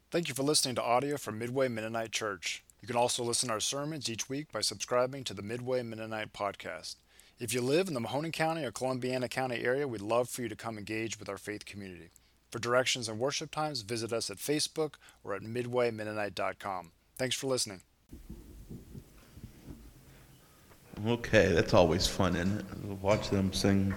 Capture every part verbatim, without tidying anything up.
Thank you for listening to audio from Midway Mennonite Church. You can also listen to our sermons each week by subscribing to the Midway Mennonite podcast. If you live in the Mahoning County or Columbiana County area, we'd love for you to come engage with our faith community. For directions and worship times, visit us at Facebook or at midway mennonite dot com. Thanks for listening. Okay, that's always fun, isn't it? Watch them sing.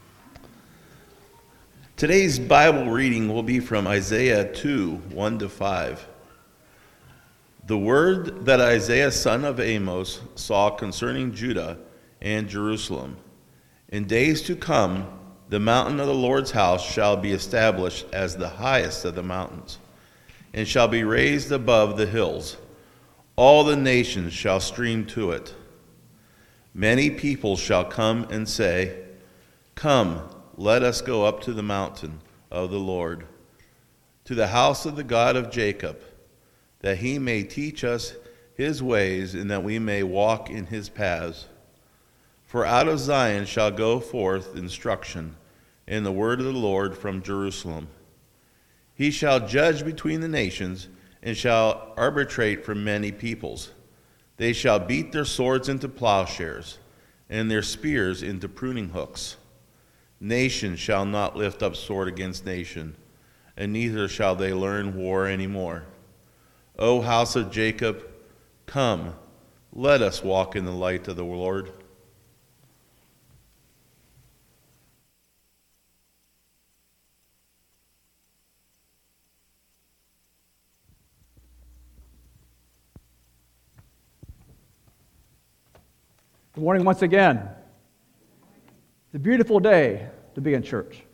Today's Bible reading will be from Isaiah two, one to five. The word that Isaiah son of Amos saw concerning Judah and Jerusalem. In days to come, the mountain of the Lord's house shall be established as the highest of the mountains, and shall be raised above the hills. All the nations shall stream to it. Many people shall come and say, "Come, let us go up to the mountain of the Lord, to the house of the God of Jacob, that he may teach us his ways, and that we may walk in his paths. For out of Zion shall go forth instruction, and the word of the Lord from Jerusalem. He shall judge between the nations, and shall arbitrate for many peoples. They shall beat their swords into plowshares, and their spears into pruning hooks. Nation shall not lift up sword against nation, and neither shall they learn war any more. O house of Jacob, come, let us walk in the light of the Lord." Good morning once again. It's a beautiful day to be in church.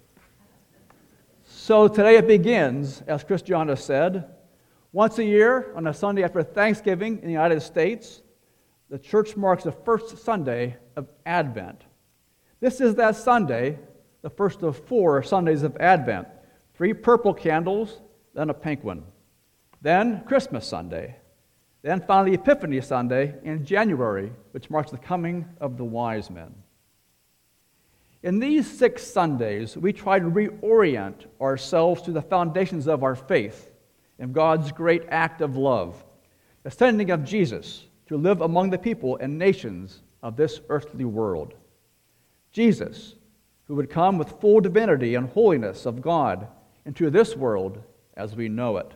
So today it begins, as Christiana said, once a year on a Sunday after Thanksgiving in the United States, the church marks the first Sunday of Advent. This is that Sunday, the first of four Sundays of Advent. Three purple candles, then a pink one. Then Christmas Sunday. Then finally Epiphany Sunday in January, which marks the coming of the wise men. In these six Sundays, we try to reorient ourselves to the foundations of our faith and God's great act of love, the sending of Jesus to live among the people and nations of this earthly world. Jesus, who would come with full divinity and holiness of God into this world as we know it.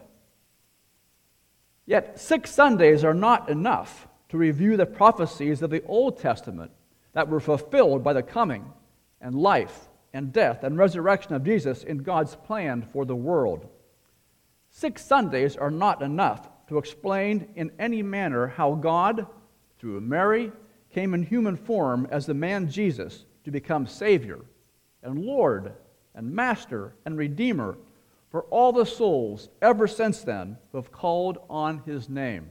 Yet six Sundays are not enough to review the prophecies of the Old Testament that were fulfilled by the coming and life and death and resurrection of Jesus in God's plan for the world. Six Sundays are not enough to explain in any manner how God, through Mary, came in human form as the man Jesus to become Savior and Lord and Master and Redeemer for all the souls ever since then who have called on his name.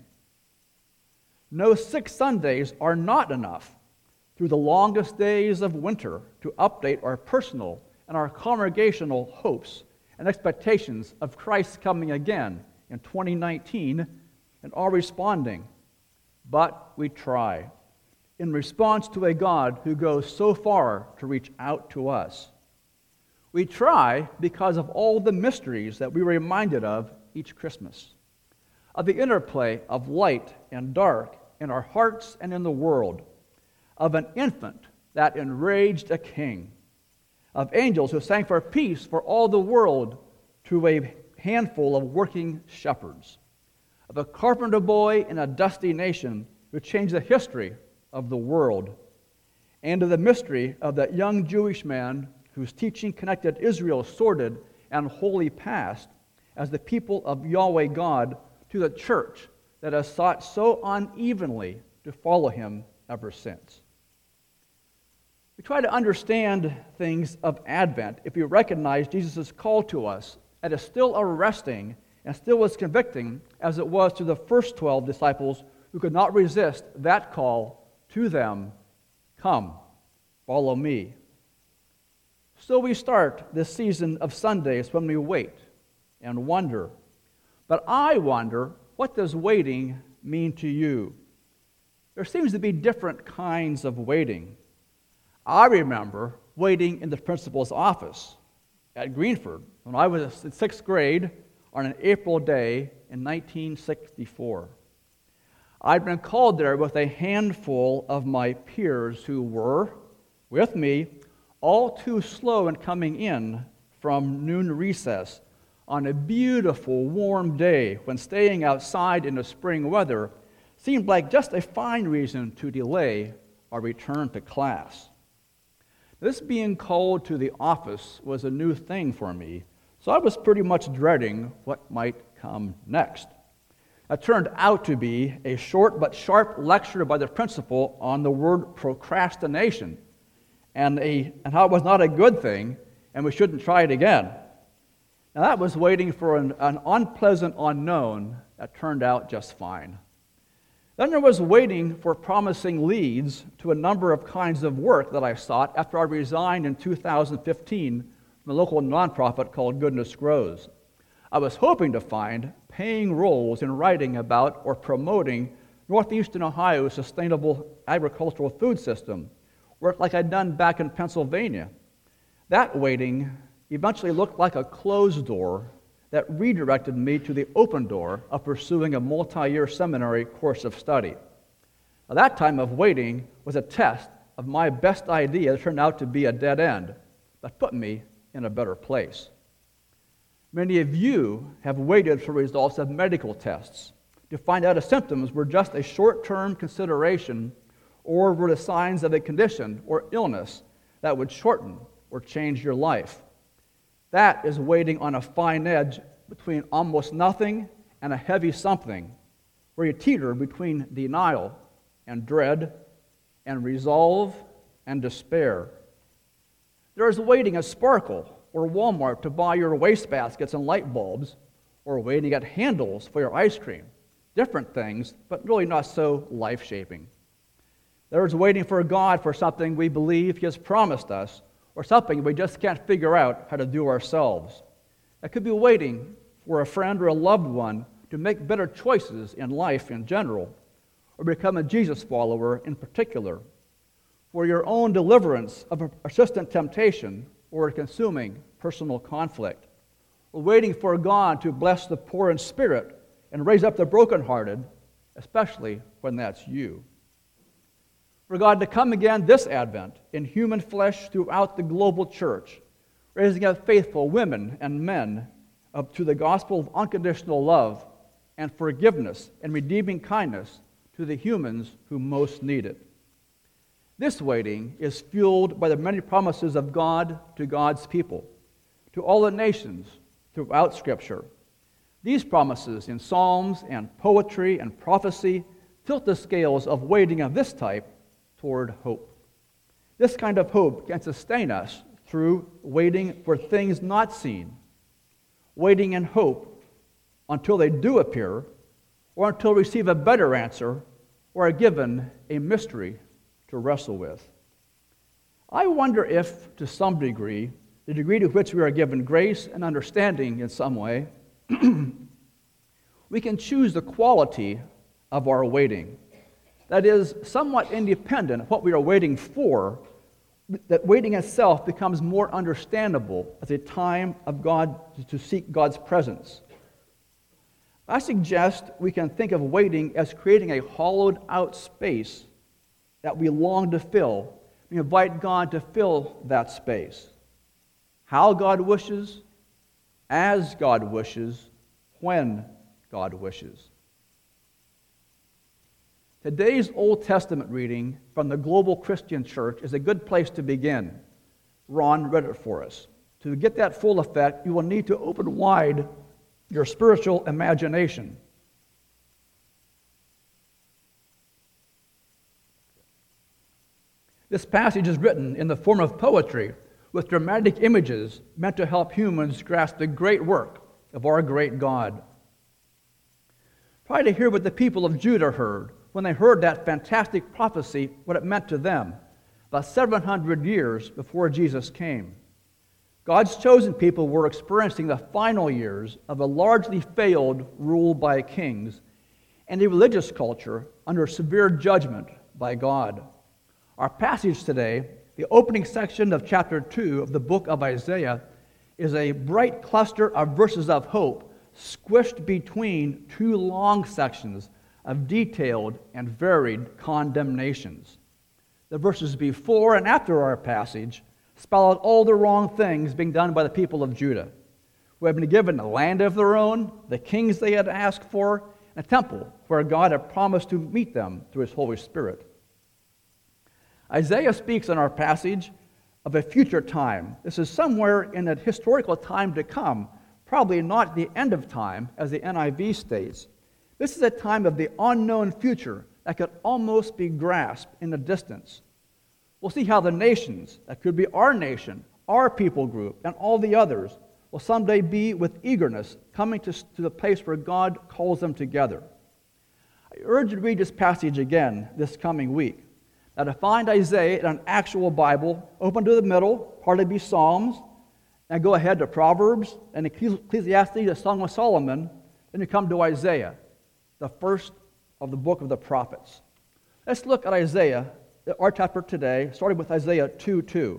No, six Sundays are not enough through the longest days of winter to update our personal and our congregational hopes and expectations of Christ's coming again in twenty nineteen and are responding. But we try in response to a God who goes so far to reach out to us. We try because of all the mysteries that we were reminded of each Christmas, of the interplay of light and dark in our hearts and in the world, of an infant that enraged a king, of angels who sang for peace for all the world to a handful of working shepherds, of a carpenter boy in a dusty nation who changed the history of the world, and of the mystery of that young Jewish man whose teaching connected Israel's sordid and holy past as the people of Yahweh God to the church that has sought so unevenly to follow him ever since. We try to understand things of Advent if we recognize Jesus' call to us that is still arresting and still as convicting as it was to the first twelve disciples who could not resist that call to them, "Come, follow me." So we start this season of Sundays when we wait and wonder. But I wonder, what does waiting mean to you? There seems to be different kinds of waiting. I remember waiting in the principal's office at Greenford when I was in sixth grade on an April day in nineteen sixty-four. I'd been called there with a handful of my peers who were, with me, all too slow in coming in from noon recess on a beautiful warm day when staying outside in the spring weather seemed like just a fine reason to delay our return to class. This being called to the office was a new thing for me, so I was pretty much dreading what might come next. It turned out to be a short but sharp lecture by the principal on the word procrastination and, a, and how it was not a good thing and we shouldn't try it again. Now that was waiting for an, an unpleasant unknown that turned out just fine. Then there was waiting for promising leads to a number of kinds of work that I sought after I resigned in two thousand fifteen from a local nonprofit called Goodness Grows. I was hoping to find paying roles in writing about or promoting Northeastern Ohio's sustainable agricultural food system, work like I'd done back in Pennsylvania. That waiting eventually looked like a closed door that redirected me to the open door of pursuing a multi-year seminary course of study. Now, that time of waiting was a test of my best idea that turned out to be a dead end, but put me in a better place. Many of you have waited for results of medical tests to find out if symptoms were just a short-term consideration or were the signs of a condition or illness that would shorten or change your life. That is waiting on a fine edge between almost nothing and a heavy something, where you teeter between denial and dread and resolve and despair. There is waiting at Sparkle or Walmart to buy your wastebaskets and light bulbs, or waiting at Handles for your ice cream. Different things, but really not so life-shaping. There is waiting for God for something we believe He has promised us, or something we just can't figure out how to do ourselves. It could be waiting for a friend or a loved one to make better choices in life in general, or become a Jesus follower in particular, for your own deliverance of a persistent temptation or a consuming personal conflict, or waiting for God to bless the poor in spirit and raise up the brokenhearted, especially when that's you. For God to come again this Advent in human flesh throughout the global church, raising up faithful women and men up to the gospel of unconditional love and forgiveness and redeeming kindness to the humans who most need it. This waiting is fueled by the many promises of God to God's people, to all the nations throughout Scripture. These promises in Psalms and poetry and prophecy tilt the scales of waiting of this type toward hope. This kind of hope can sustain us through waiting for things not seen, waiting in hope until they do appear, or until we receive a better answer or are given a mystery to wrestle with. I wonder if, to some degree, the degree to which we are given grace and understanding in some way, we can choose the quality of our waiting. That is, somewhat independent of what we are waiting for, that waiting itself becomes more understandable as a time of God to seek God's presence. I suggest we can think of waiting as creating a hollowed-out space that we long to fill. We invite God to fill that space. How God wishes, as God wishes, when God wishes. Today's Old Testament reading from the Global Christian Church is a good place to begin. Ron read it for us. To get that full effect, you will need to open wide your spiritual imagination. This passage is written in the form of poetry with dramatic images meant to help humans grasp the great work of our great God. Try to hear what the people of Judah heard when they heard that fantastic prophecy, what it meant to them, about seven hundred years before Jesus came. God's chosen people were experiencing the final years of a largely failed rule by kings and a religious culture under severe judgment by God. Our passage today, the opening section of chapter two of the book of Isaiah, is a bright cluster of verses of hope squished between two long sections of detailed and varied condemnations. The verses before and after our passage spell out all the wrong things being done by the people of Judah, who had been given a land of their own, the kings they had asked for, and a temple where God had promised to meet them through his Holy Spirit. Isaiah speaks in our passage of a future time. This is somewhere in a historical time to come, probably not the end of time, as the N I V states. This is a time of the unknown future that could almost be grasped in the distance. We'll see how the nations, that could be our nation, our people group, and all the others, will someday be with eagerness coming to, to the place where God calls them together. I urge you to read this passage again this coming week. Now, to find Isaiah in an actual Bible, open to the middle, partly be Psalms, and go ahead to Proverbs and Ecclesiastes, the Song of Solomon, then you come to Isaiah, the first of the book of the prophets. Let's look at Isaiah, our chapter today, starting with Isaiah two two.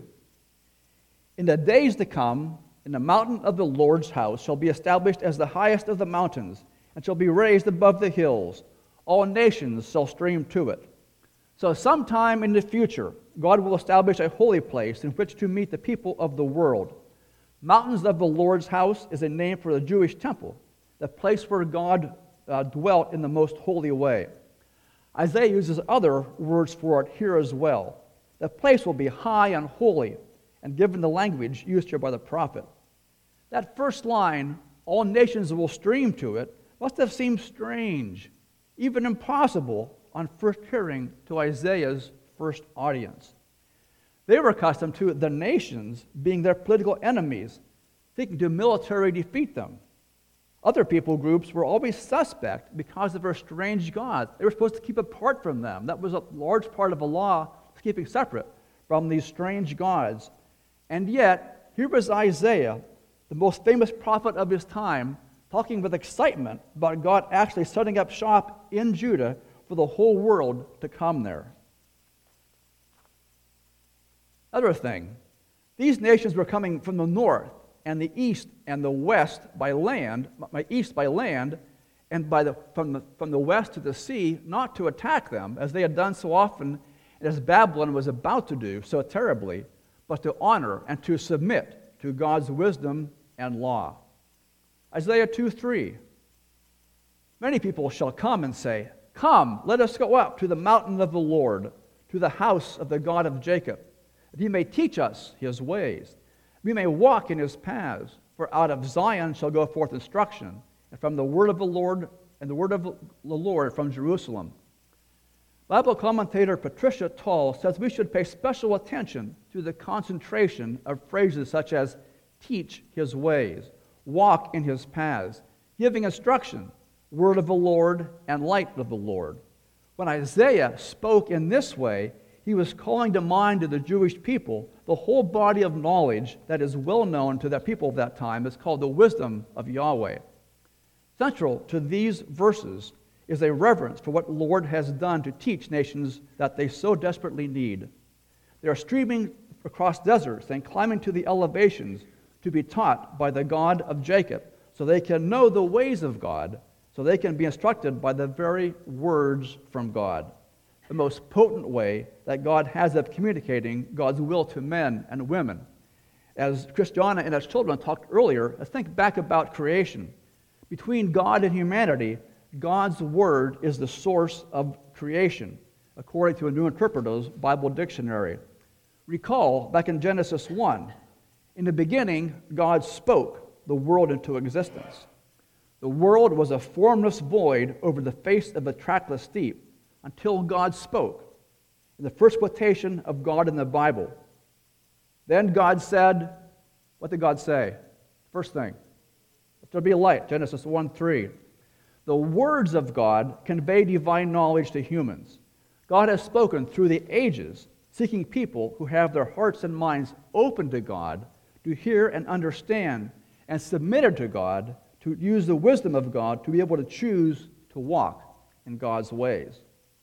In the days to come, in the mountain of the Lord's house shall be established as the highest of the mountains, and shall be raised above the hills. All nations shall stream to it. So sometime in the future, God will establish a holy place in which to meet the people of the world. Mountains of the Lord's house is a name for the Jewish temple, the place where God uh, dwelt in the most holy way. Isaiah uses other words for it here as well. The place will be high and holy, and given the language used here by the prophet. That first line, all nations will stream to it, must have seemed strange, even impossible, on first hearing to Isaiah's first audience. They were accustomed to the nations being their political enemies, seeking to military defeat them. Other people groups were always suspect because of their strange gods. They were supposed to keep apart from them. That was a large part of the law, keeping separate from these strange gods. And yet, here was Isaiah, the most famous prophet of his time, talking with excitement about God actually setting up shop in Judah for the whole world to come there. Other thing, these nations were coming from the north and the east and the west by land, by east by land, and by the, from, the, from the west to the sea, not to attack them, as they had done so often, and as Babylon was about to do so terribly, but to honor and to submit to God's wisdom and law. Isaiah two three. Many people shall come and say, "Come, let us go up to the mountain of the Lord, to the house of the God of Jacob, that he may teach us his ways. We may walk in his paths, for out of Zion shall go forth instruction, and from the word of the Lord, and the word of the Lord from Jerusalem." Bible commentator Patricia Tall says we should pay special attention to the concentration of phrases such as teach his ways, walk in his paths, giving instruction, word of the Lord, and light of the Lord. When Isaiah spoke in this way, he was calling to mind to the Jewish people the whole body of knowledge that is well known to the people of that time. It's called the wisdom of Yahweh. Central to these verses is a reverence for what the Lord has done to teach nations that they so desperately need. They are streaming across deserts and climbing to the elevations to be taught by the God of Jacob, so they can know the ways of God, so they can be instructed by the very words from God. The most potent way that God has of communicating God's will to men and women. As Christiana and its children talked earlier, let's think back about creation. Between God and humanity, God's word is the source of creation, according to a New Interpreter's Bible Dictionary. Recall, back in Genesis one, in the beginning, God spoke the world into existence. The world was a formless void over the face of a trackless deep until God spoke. In the first quotation of God in the Bible. Then God said, what did God say? First thing, let there be light, Genesis one three. The words of God convey divine knowledge to humans. God has spoken through the ages, seeking people who have their hearts and minds open to God to hear and understand, and submitted to God to use the wisdom of God to be able to choose to walk in God's ways.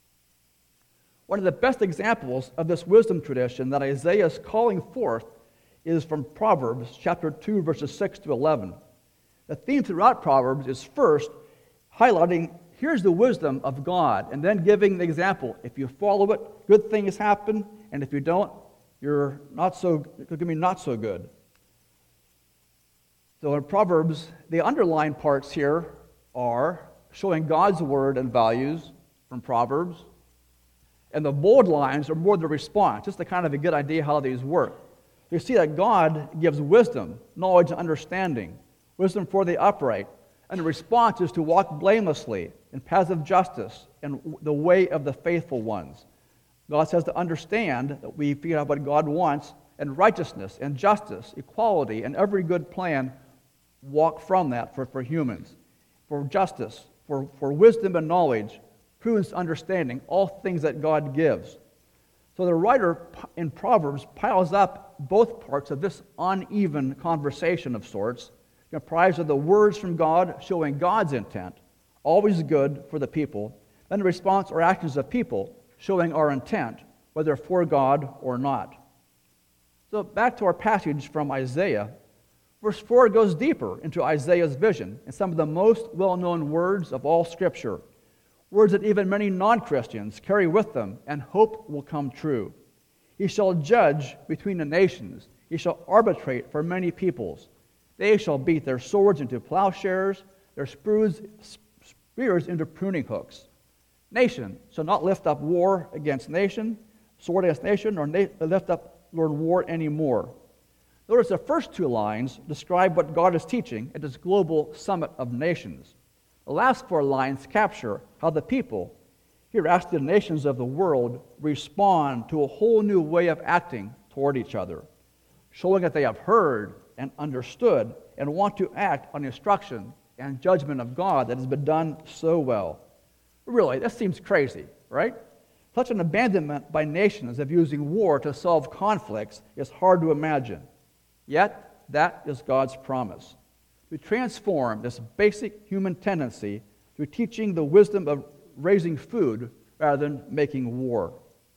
One of the best examples of this wisdom tradition that Isaiah is calling forth is from Proverbs chapter two, verses six to eleven. The theme throughout Proverbs is first highlighting, here's the wisdom of God, and then giving the example. If you follow it, good things happen, and if you don't, you're not so, it's going to be not so good. So in Proverbs, the underlying parts here are showing God's word and values from Proverbs, and the bold lines are more the response, just to kind of a good idea how these work. You see that God gives wisdom, knowledge, and understanding, wisdom for the upright, and the response is to walk blamelessly in paths of justice and the way of the faithful ones. God says to understand that we figure out what God wants, and righteousness and justice, equality, and every good plan walk from that for, for humans. For justice, for, for wisdom and knowledge, prudence, understanding, all things that God gives. So the writer in Proverbs piles up both parts of this uneven conversation of sorts, comprised of the words from God showing God's intent, always good for the people, and the response or actions of people showing our intent, whether for God or not. So back to our passage from Isaiah, verse four goes deeper into Isaiah's vision and some of the most well-known words of all Scripture, words that even many non-Christians carry with them and hope will come true. He shall judge between the nations. He shall arbitrate for many peoples. They shall beat their swords into plowshares, their spears, spears into pruning hooks. Nation shall not lift up war against nation, sword against nation, or na- lift up Lord war anymore. Notice the first two lines describe what God is teaching at this global summit of nations. The last four lines capture how the people, here asked the nations of the world, respond to a whole new way of acting toward each other, showing that they have heard and understood and want to act on the instruction and judgment of God that has been done so well. Really, this seems crazy, right? Such an abandonment by nations of using war to solve conflicts is hard to imagine. Yet, that is God's promise. We transform this basic human tendency through teaching the wisdom of raising food rather than making war.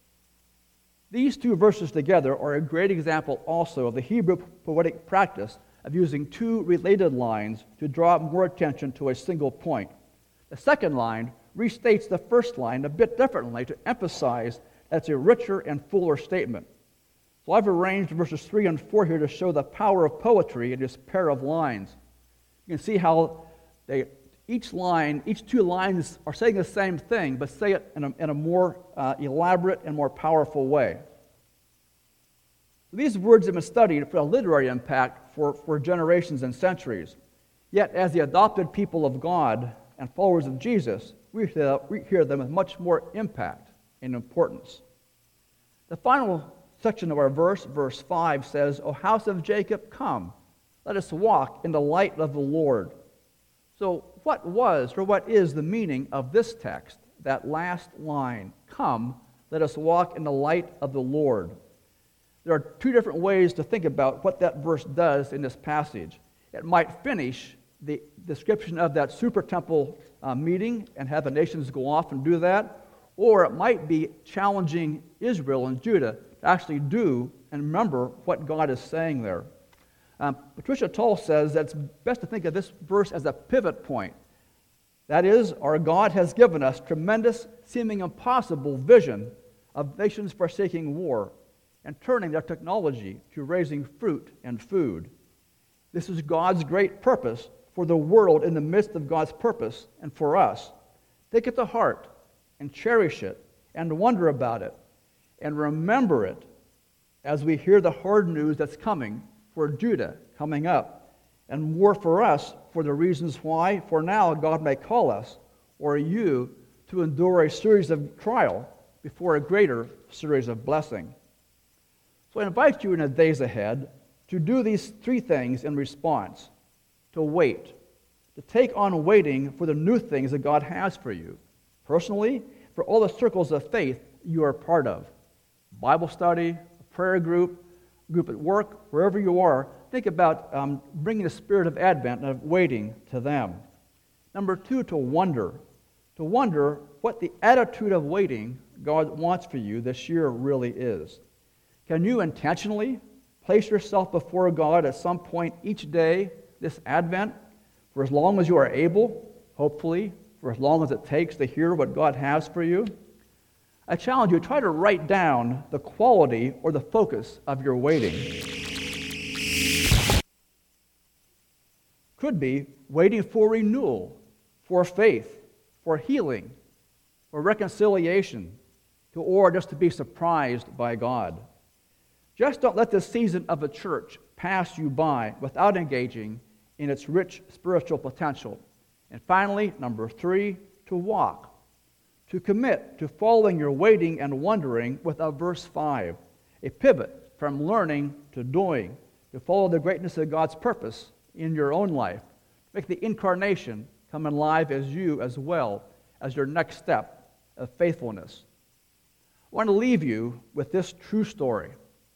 These two verses together are a great example also of the Hebrew poetic practice of using two related lines to draw more attention to a single point. The second line restates the first line a bit differently to emphasize that it's a richer and fuller statement. So I've arranged verses three and four here to show the power of poetry in this pair of lines. You can see how they, each line, each two lines are saying the same thing, but say it in a, in a more uh, elaborate and more powerful way. These words have been studied for a literary impact for, for generations and centuries. Yet, as the adopted people of God and followers of Jesus, we hear, we hear them with much more impact and importance. The final section of our verse, verse five, says, O house of Jacob, come, let us walk in the light of the Lord. So what was or what is the meaning of this text, that last line, come, let us walk in the light of the Lord? There are two different ways to think about what that verse does in this passage. It might finish the description of that super temple uh, meeting and have the nations go off and do that, or it might be challenging Israel and Judah to actually do and remember what God is saying there. Um, Patricia Tull says that it's best to think of this verse as a pivot point. That is, our God has given us tremendous, seeming impossible vision of nations forsaking war and turning their technology to raising fruit and food. This is God's great purpose for the world in the midst of God's purpose and for us. Take it to heart and cherish it and wonder about it and remember it as we hear the hard news that's coming for Judah coming up, and more for us for the reasons why, for now, God may call us, or you, to endure a series of trial before a greater series of blessing. So I invite you in the days ahead to do these three things in response. To wait, to take on waiting for the new things that God has for you. Personally, for all the circles of faith you are part of. Bible study, a prayer group, group at work, wherever you are, think about um, bringing the spirit of Advent and of waiting to them. Number two, to wonder. To wonder what the attitude of waiting God wants for you this year really is. Can you intentionally place yourself before God at some point each day this Advent, for as long as you are able, hopefully, for as long as it takes to hear what God has for you. I challenge you, try to write down the quality or the focus of your waiting. Could be waiting for renewal, for faith, for healing, for reconciliation, to, or just to be surprised by God. Just don't let this season of a church pass you by without engaging in its rich spiritual potential. And finally, number three, to walk. To commit to following your waiting and wondering with a verse five, a pivot from learning to doing, to follow the greatness of God's purpose in your own life. Make the incarnation come alive as you as well as your next step of faithfulness. I want to leave you with this true story.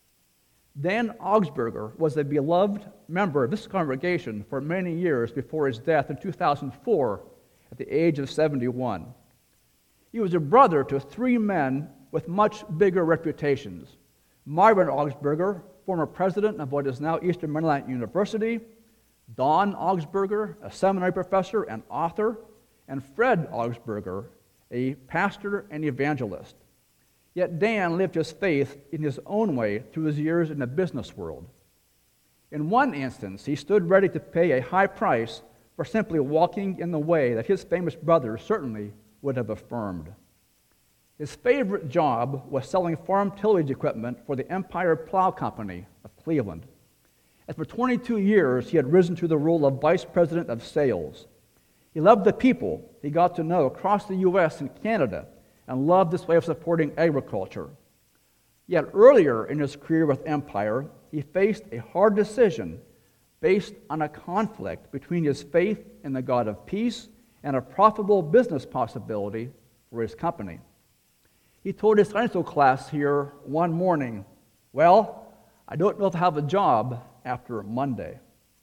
Dan Augsburger was a beloved member of this congregation for many years before his death in two thousand four at the age of seventy-one. He was a brother to three men with much bigger reputations. Myron Augsburger, former president of what is now Eastern Mennonite University, Don Augsburger, a seminary professor and author, and Fred Augsburger, a pastor and evangelist. Yet Dan lived his faith in his own way through his years in the business world. In one instance, he stood ready to pay a high price for simply walking in the way that his famous brothers certainly would have affirmed. His favorite job was selling farm tillage equipment for the Empire Plow Company of Cleveland. And for twenty-two years, he had risen to the role of vice president of sales. He loved the people he got to know across the U S and Canada and loved this way of supporting agriculture. Yet earlier in his career with Empire, he faced a hard decision based on a conflict between his faith in the God of peace and a profitable business possibility for his company. He told his Sunday school class here one morning, "Well, I don't know if I have a job after Monday."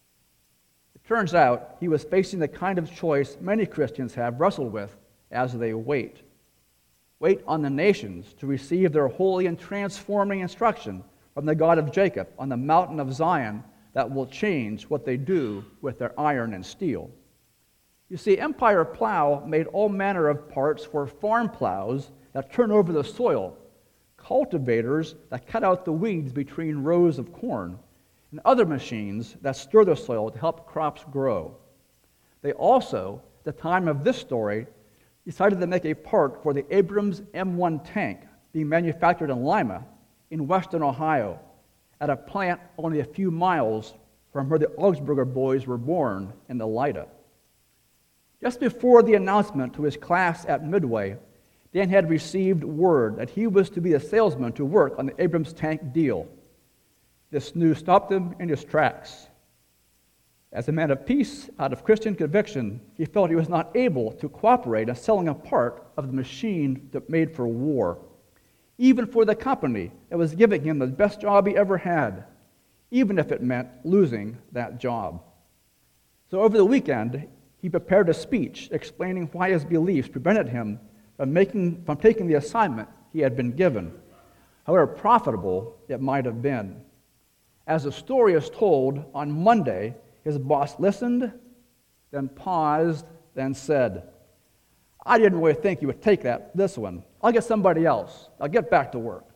It turns out he was facing the kind of choice many Christians have wrestled with as they wait. Wait on the nations to receive their holy and transforming instruction from the God of Jacob on the mountain of Zion that will change what they do with their iron and steel. You see, Empire Plow made all manner of parts for farm plows that turn over the soil, cultivators that cut out the weeds between rows of corn, and other machines that stir the soil to help crops grow. They also, at the time of this story, decided to make a part for the Abrams M one tank being manufactured in Lima, in western Ohio, at a plant only a few miles from where the Augsburger boys were born in Elida. Just before the announcement to his class at Midway, Dan had received word that he was to be a salesman to work on the Abrams tank deal. This news stopped him in his tracks. As a man of peace, out of Christian conviction, he felt he was not able to cooperate in selling a part of the machine that made for war, even for the company that was giving him the best job he ever had, even if it meant losing that job. So over the weekend, he prepared a speech explaining why his beliefs prevented him from, making, from taking the assignment he had been given, however profitable it might have been. As the story is told, on Monday, his boss listened, then paused, then said, "I didn't really think you would take that, this one. I'll get somebody else. I'll get back to work."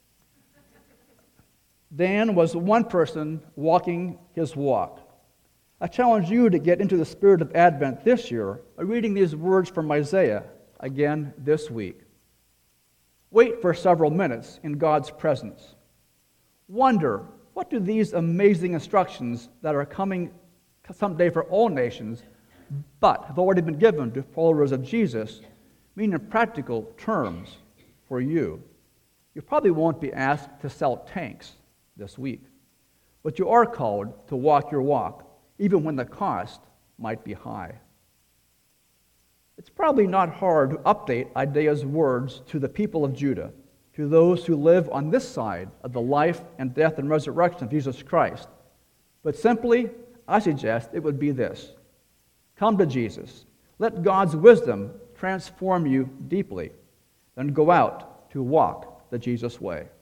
Dan was one person walking his walk. I challenge you to get into the spirit of Advent this year by reading these words from Isaiah again this week. Wait for several minutes in God's presence. Wonder, what do these amazing instructions that are coming someday for all nations, but have already been given to followers of Jesus, mean in practical terms for you? You probably won't be asked to sell tanks this week, but you are called to walk your walk, even when the cost might be high. It's probably not hard to update Isaiah's words to the people of Judah, to those who live on this side of the life and death and resurrection of Jesus Christ. But simply, I suggest it would be this: come to Jesus. Let God's wisdom transform you deeply. Then go out to walk the Jesus way.